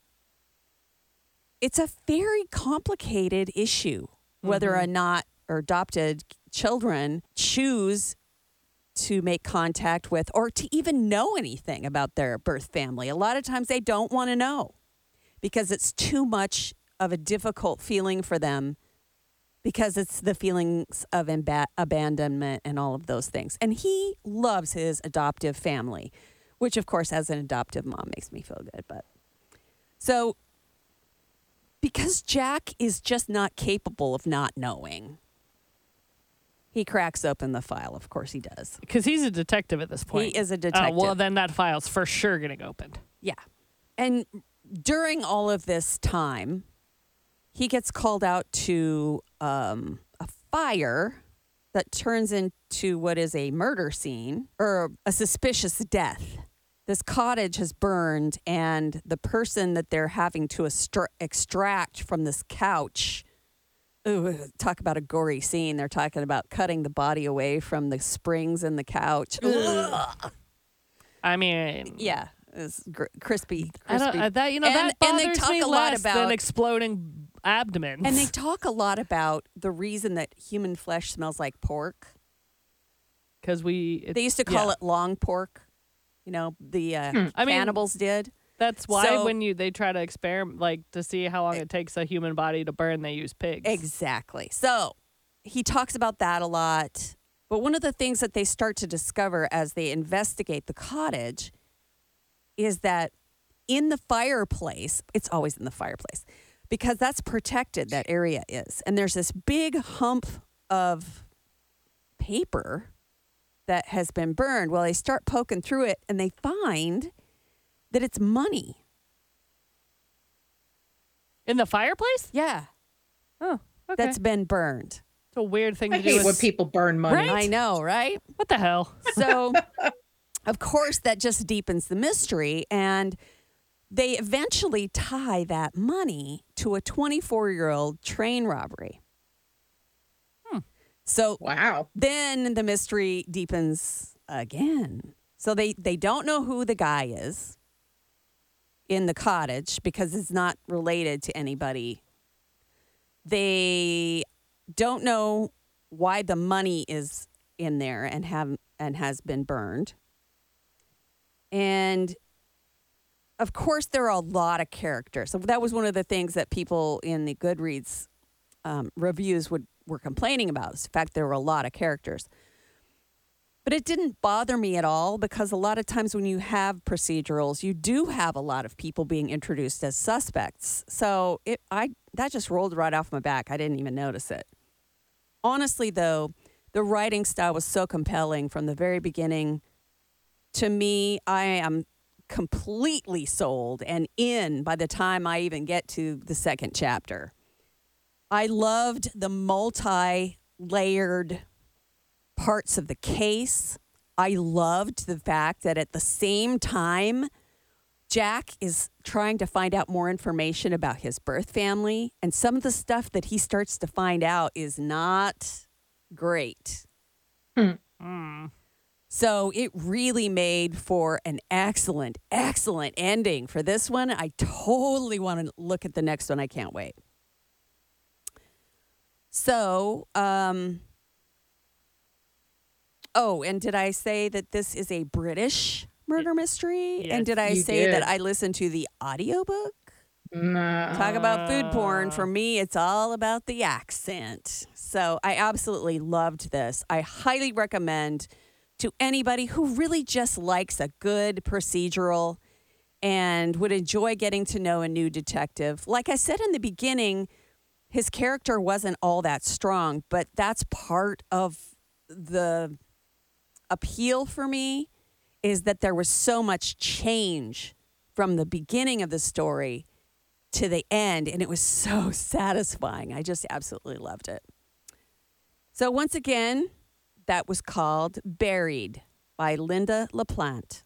it's a very complicated issue whether or not or adopted children choose to make contact with or to even know anything about their birth family. A lot of times they don't want to know because it's too much of a difficult feeling for them because it's the feelings of imba- abandonment and all of those things. And he loves his adoptive family, which of course as an adoptive mom makes me feel good. But so because Jack is just not capable of not knowing, he cracks open the file. Of course he does. Because he's a detective at this point. He is a Oh, detective. well, then that file's for sure getting opened. Yeah. And during all of this time, he gets called out to um, a fire that turns into what is a murder scene or a suspicious death. This cottage has burned, and the person that they're having to extra- extract from this couch. Ooh, talk about a gory scene. They're talking about cutting the body away from the springs in the couch. Ugh. I mean, Yeah, it's gr- crispy, I crispy. don't, uh, that you know And- that and they bothers talk me a lot less about- than exploding abdomens. And they talk a lot about the reason that human flesh smells like pork. because we it- They used to call yeah. it long pork. You know, the uh, Hmm. I mean- cannibals did. That's why So- when you they try to experiment like to see how long it takes a human body to burn, they use pigs. Exactly. So he talks about that a lot. But one of the things that they start to discover as they investigate the cottage is that in the fireplace, it's always in the fireplace, because that's protected, that area is. And there's this big hump of paper that has been burned. Well, they start poking through it and they find that it's money. In the fireplace? Yeah. Oh, okay. That's been burned. It's a weird thing I to do. hate with- when people burn money. Right? I know, right? What the hell? So, of course, that just deepens the mystery. And they eventually tie that money to a twenty-four-year-old train robbery. Hmm. So Wow. then the mystery deepens again. So they, they don't know who the guy is in the cottage because it's not related to anybody. They don't know why the money is in there and have and has been burned. And of course, there are a lot of characters. So that was one of the things that people in the Goodreads um, reviews would were complaining about. Is the fact there were a lot of characters. But it didn't bother me at all because a lot of times when you have procedurals, you do have a lot of people being introduced as suspects. So it I that just rolled right off my back. I didn't even notice it. Honestly, though, the writing style was so compelling from the very beginning. To me, I am completely sold and in by the time I even get to the second chapter. I loved the multi-layered parts of the case. I loved the fact that at the same time, Jack is trying to find out more information about his birth family, and some of the stuff that he starts to find out is not great. Mm. So it really made for an excellent, excellent ending for this one. I totally want to look at the next one. I can't wait. So, um, oh, and did I say that this is a British murder mystery? Yes, and did I you say did. that I listened to the audiobook? Nah. Talk about food porn. Uh. For me, it's all about the accent. So I absolutely loved this. I highly recommend to anybody who really just likes a good procedural and would enjoy getting to know a new detective. Like I said in the beginning, his character wasn't all that strong, but that's part of the appeal for me, is that there was so much change from the beginning of the story to the end, and it was so satisfying. I just absolutely loved it. So once again, that was called Buried by Linda LaPlante.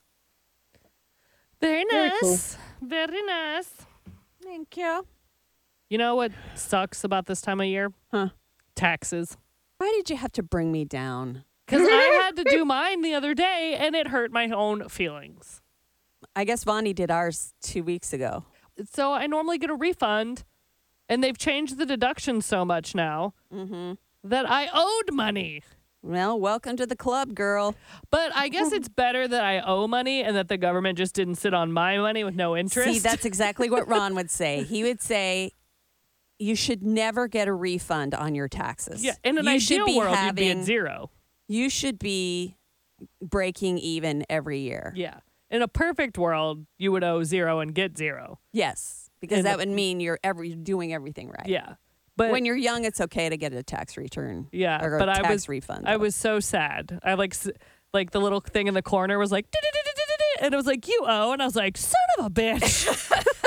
Very Very nice. Very nice. Thank you. You know what sucks about this time of year? Huh. Taxes. Why did you have to bring me down? Because I had to do mine the other day, and it hurt my own feelings. I guess Vonnie did ours two weeks ago. So I normally get a refund, and they've changed the deduction so much now Mm-hmm. that I owed money. Well, welcome to the club, girl. But I guess it's better that I owe money and that the government just didn't sit on my money with no interest. See, that's exactly what Ron would say. He would say, you should never get a refund on your taxes. yeah. In an you should ideal be world, you'd be having, at zero. You should be breaking even every year. Yeah. In a perfect world, you would owe zero and get zero. Yes, because And that the- would mean you're every doing everything right. Yeah. But when you're young, it's okay to get a tax return. yeah, or a but I tax was refund. I though. was so sad. I like s- like the little thing in the corner was like "Du-du-du-du-du-du," and it was like you owe, and I was like son of a bitch.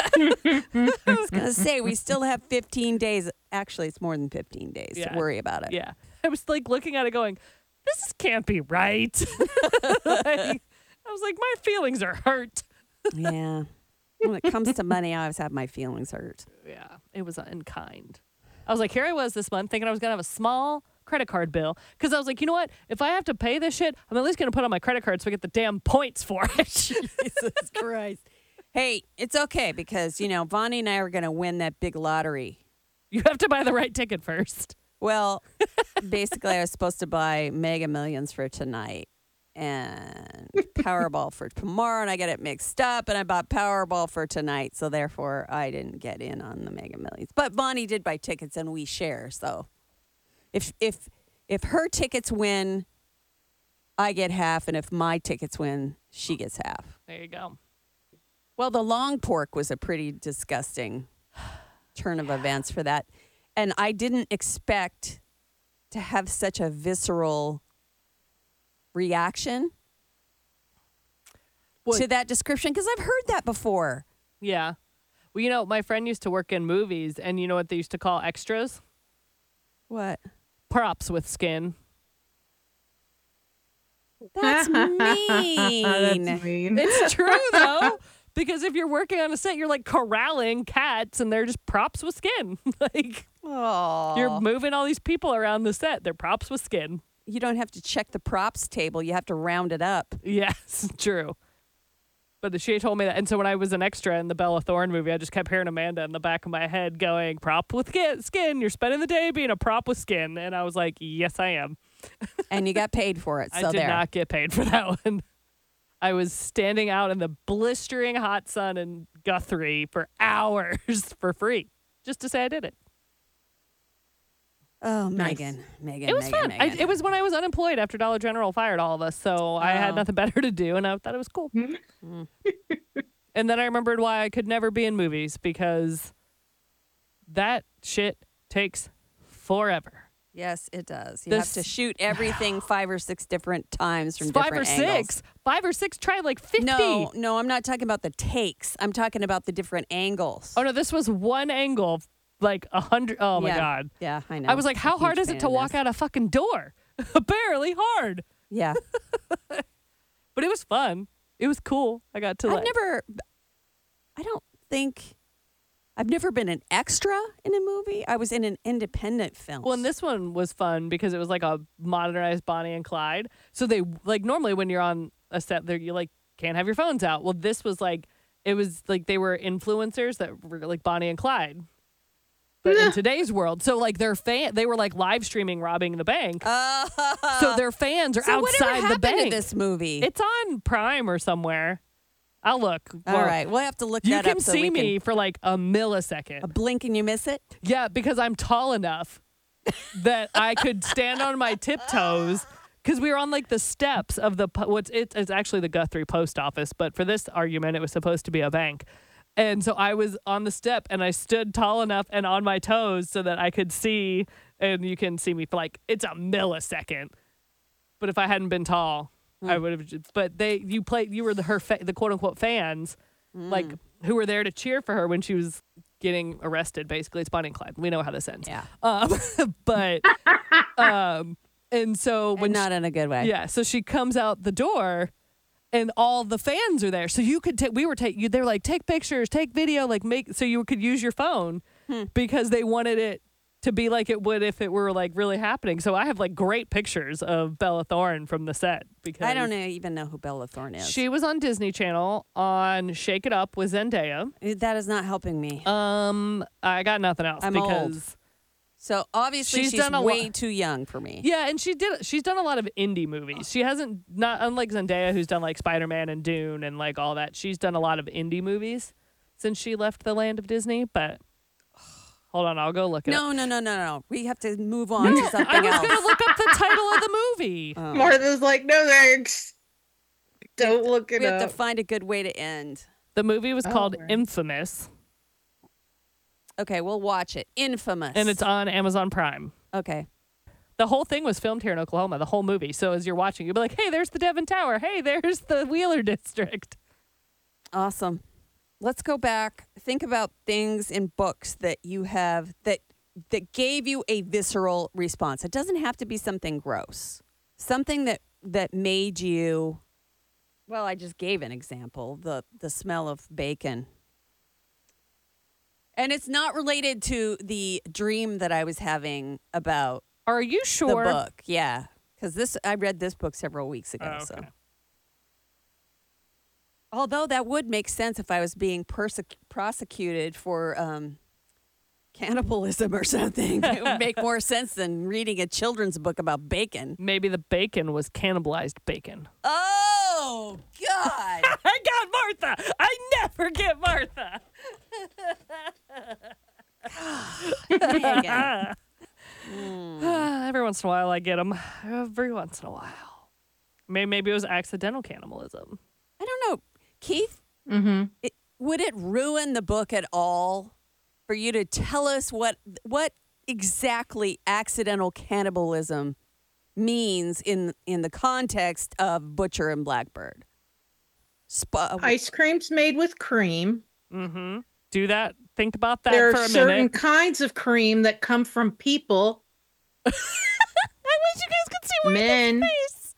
I was gonna say we still have fifteen days. Actually, it's more than fifteen days Yeah. to worry about it. Yeah. I was like looking at it going, this can't be right. Like, I was like, my feelings are hurt. Yeah. When it comes to money, I always have my feelings hurt. Yeah, it was unkind. I was like, here I was this month thinking I was going to have a small credit card bill because I was like, you know what? If I have to pay this shit, I'm at least going to put on my credit card so I get the damn points for it. Jesus Christ. Hey, it's okay because, you know, Vonnie and I are going to win that big lottery. You have to buy the right ticket first. Well, basically, I was supposed to buy Mega Millions for tonight and Powerball for tomorrow, and I get it mixed up, and I bought Powerball for tonight, so therefore I didn't get in on the Mega Millions. But Vonnie did buy tickets, and we share. So if if if her tickets win, I get half, and if my tickets win, she gets half. There you go. Well, the long pork was a pretty disgusting turn of events for that. And I didn't expect to have such a visceral reaction What? to that description because I've heard that before. Yeah. Well, you know, my friend used to work in movies, and you know what they used to call extras? What? Props with skin. That's mean. That's mean. It's true, though. Because if you're working on a set, you're like corralling cats, and they're just props with skin. Like, Oh, you're moving all these people around the set. They're props with skin. you don't have to check the props table. You have to round it up. Yes, true. But she told me that. And so when I was an extra in the Bella Thorne movie, I just kept hearing Amanda in the back of my head going, prop with ki- skin. You're spending the day being a prop with skin. And I was like, yes, I am. And you got paid for it. So I did there. not get paid for that one. I was standing out in the blistering hot sun in Guthrie for hours for free just to say I did it. Oh, Nice. Megan, Megan, It was Megan, fun. I, Megan. it was when I was unemployed after Dollar General fired all of us. So I had Oh. nothing better to do, and I thought it was cool. Mm. And then I remembered why I could never be in movies, because that shit takes forever. Yes, it does. You This- have to shoot everything five or six different times from Five or different angles. six. Five or six. Try like fifty. No, no, I'm not talking about the takes. I'm talking about the different angles. Oh, no, this was one angle, like a hundred. Oh, my Yeah. God. Yeah, I know. I was like, I'm a how hard huge is it fan to of walk this. out a fucking door? Barely hard. Yeah. But it was fun. It was cool. I got to I've like. never, I don't think, I've never been an extra in a movie. I was in an independent film. Well, and this one was fun because it was like a modernized Bonnie and Clyde. So they like normally when you're on a set there, you like can't have your phones out. Well, this was like it was like they were influencers that were like Bonnie and Clyde, but in today's world. So like their fan, they were like live streaming robbing the bank. Uh, So their fans are so whatever outside the happened bank. to this movie? It's on Prime or somewhere. I'll look. All Well, right, we'll have to look You that can up so see we me can. for like a millisecond. A blink and you miss it. Yeah, because I'm tall enough that I could stand on my tiptoes. Because we were on like the steps of the po- what's it, it's actually the Guthrie post office, but for this argument, it was supposed to be a bank. And so I was on the step and I stood tall enough and on my toes so that I could see, and you can see me for like it's a millisecond. But if I hadn't been tall, I would have. But they, you played, you were the her fa- the quote unquote fans, like who were there to cheer for her when she was getting arrested. Basically, it's Bonnie and Clyde. We know how this ends. Yeah. Um, but um, and so when And not in a good way. yeah, so she comes out the door, and all the fans are there. So you could take. We were taking. They're like, take pictures, take video, like make. So you could use your phone Hmm. because they wanted it to be like it would if it were like really happening. So I have like great pictures of Bella Thorne from the set because I don't know, even know who Bella Thorne is. She was on Disney Channel on Shake It Up with Zendaya. that is not helping me. Um, I got nothing else I'm because. old. So obviously She's she's, done a way lot- too young for me. Yeah, and she did. She's done a lot of indie movies. She hasn't not unlike Zendaya, who's done like Spider Man and Dune and like all that. She's done a lot of indie movies since she left the land of Disney. But hold on, I'll go look it up. No, no, no, no, no. We have to move on to I something was else. gonna look up the title of the movie. Oh. Martha's like, no thanks. Don't look it We have up. to find a good way to end. The movie was Oh, called right. Infamous, Okay, we'll watch it. Infamous. and it's on Amazon Prime. okay. The whole thing was filmed here in Oklahoma. The whole movie. So as you're watching, you'll be like, "Hey, there's the Devon Tower. Hey, there's the Wheeler District." Awesome. Let's go back. Think about things in books that you have that that gave you a visceral response. It doesn't have to be something gross. Something that that made you well, I just gave an example. The the smell of bacon. And it's not related to the dream that I was having about Are you sure? the book. Yeah. Cuz this I read this book several weeks ago, Oh, so okay. although that would make sense if I was being persec- prosecuted for um, cannibalism or something. It would make more sense than reading a children's book about bacon. Maybe the bacon was cannibalized bacon. Oh, God. I got Martha. I never get Martha. Megan. Every once in a while, I get them. Every once in a while. Maybe, maybe it was accidental cannibalism. I don't know. Keith, Mm-hmm. it, would it ruin the book at all for you to tell us what what exactly accidental cannibalism means in in the context of Butcher and Blackbird? Sp- Ice cream's made with cream. Mm-hmm. Do that. Think about that There for are a certain minute. kinds of cream that come from people, I wish you guys could see men. face.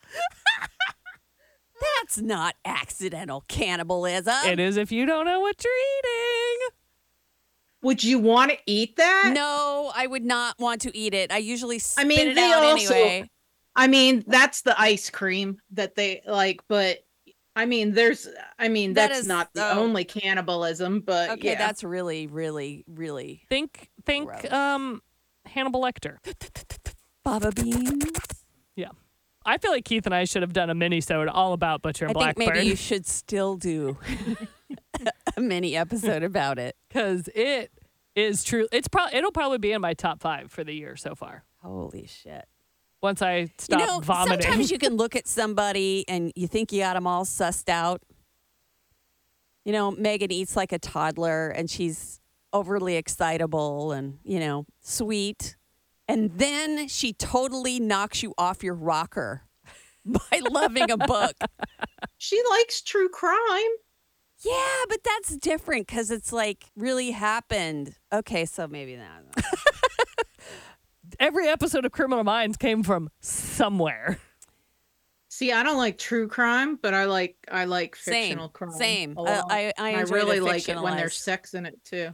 That's not accidental cannibalism. It is if you don't know what you're eating. Would you want to eat that? No, I would not want to eat it. I usually spit I mean, it they out also- anyway. I mean, that's the ice cream that they like, but I mean, there's, I mean, That that's is- not the oh. only cannibalism, but Okay, yeah. that's really, really, really Think, think, Gross. um, Hannibal Lecter. Baba beans. Yeah. I feel like Keith and I should have done a mini-sode all about Butcher and I think Blackbird. maybe you should still do a mini episode about it. Because it is true. It's probably it'll probably be in my top five for the year so far. Holy shit. Once I stop you know, vomiting. sometimes you can look at somebody and you think you got them all sussed out. You know, Megan eats like a toddler and she's overly excitable and, you know, sweet. And then she totally knocks you off your rocker by loving a book. She likes true crime. Yeah, but that's different because it's like really happened. Okay, so maybe not. Every episode of Criminal Minds came from somewhere. See, I don't like true crime, but I like I like Same, fictional crime. same. a I- lot. I- I And enjoy really the like it when there's fictionalized. sex in it too.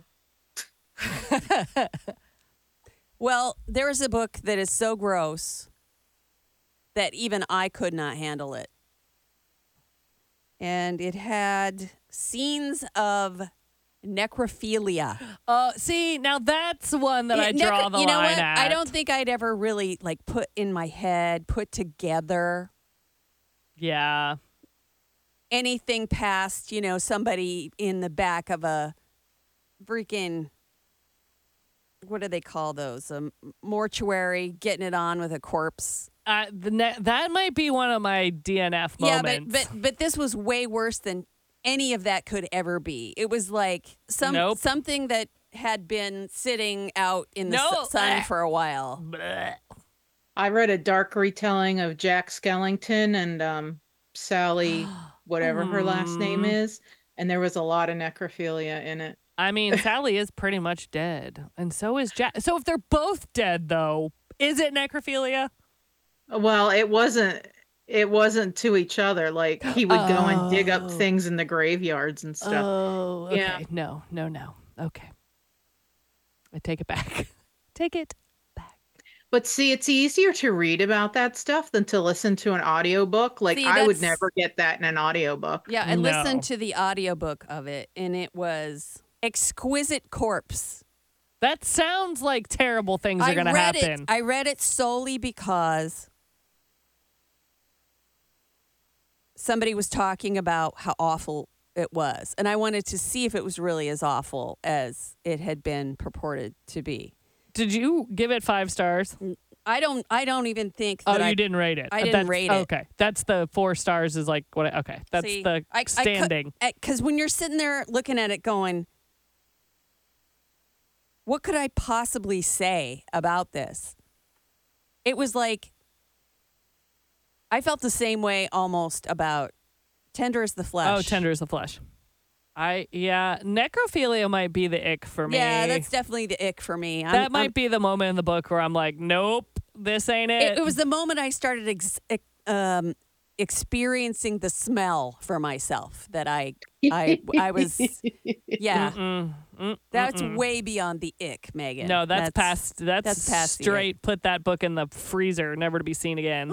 Well, there is a book that is so gross that even I could not handle it. And it had scenes of necrophilia. Uh, see, now that's one that Yeah, I draw necro- the you know line what? at. I don't think I'd ever really like put in my head, put together Yeah. anything past, you know, somebody in the back of a freaking, what do they call those? A mortuary, getting it on with a corpse. Uh, the ne- that might be one of my D N F moments. Yeah, but, but but this was way worse than any of that could ever be. It was like some Nope. something that had been sitting out in the No. su- sun for a while. Blech. I read a dark retelling of Jack Skellington and um, Sally, whatever her last name Mm. is, and there was a lot of necrophilia in it. I mean, Sally is pretty much dead, and so is Jack. So if they're both dead, though, is it necrophilia? Well, it wasn't. It wasn't to each other. Like he would go and dig up Oh. things in the graveyards and stuff. Oh, okay. Yeah. No, no, no. Okay. I take it back. Take it back. But see, it's easier to read about that stuff than to listen to an audiobook. Like See, I would that's- never get that in an audiobook. Yeah, I No. listened to the audiobook of it and it was Exquisite Corpse. That sounds like terrible things are I going to read happen. it. I read it solely because somebody was talking about how awful it was, and I wanted to see if it was really as awful as it had been purported to be. Did you give it five stars? I don't. I don't even think Oh, that you I didn't rate it. I didn't That's- rate it. Okay, that's the four stars. Is like what? I, okay, that's See, the I- I cou- standing. Because when you're sitting there looking at it, going, "What could I possibly say about this?" It was like I felt the same way almost about Tender as the Flesh. Oh, tender as the flesh. I yeah, necrophilia might be the ick for me. Yeah, that's definitely the ick for me. I'm- that might I'm- be the moment in the book where I'm like, nope, this ain't it. It, it was the moment I started ex- ex- um, experiencing the smell for myself that I, I, I was. Yeah, Mm-mm, mm, that's mm-mm. way beyond the ick, Megan. No, that's, past. That's, that's past the ick. straight. Put that book in the freezer, never to be seen again.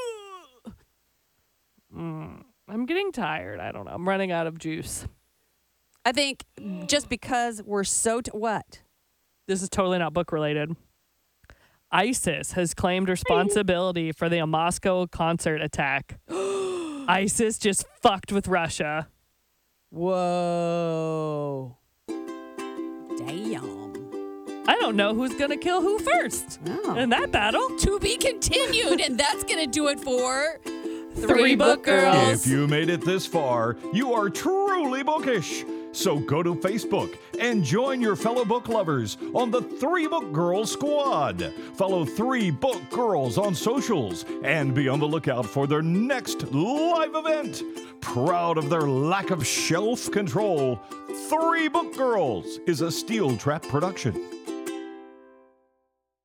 Mm, I'm getting tired. I don't know. I'm running out of juice. I think just because we're so t- what? This is totally not book related. ISIS has claimed responsibility for the Moscow concert attack. ISIS just fucked with Russia. Whoa! Damn. I don't know who's going to kill who first Oh. in that battle. To be continued, and that's gonna do it for Three Book Girls. If you made it this far, you are truly bookish. So go to Facebook and join your fellow book lovers on the Three Book Girls Squad. Follow Three Book Girls on socials and be on the lookout for their next live event. Proud of their lack of shelf control, Three Book Girls is a Steel Trap production.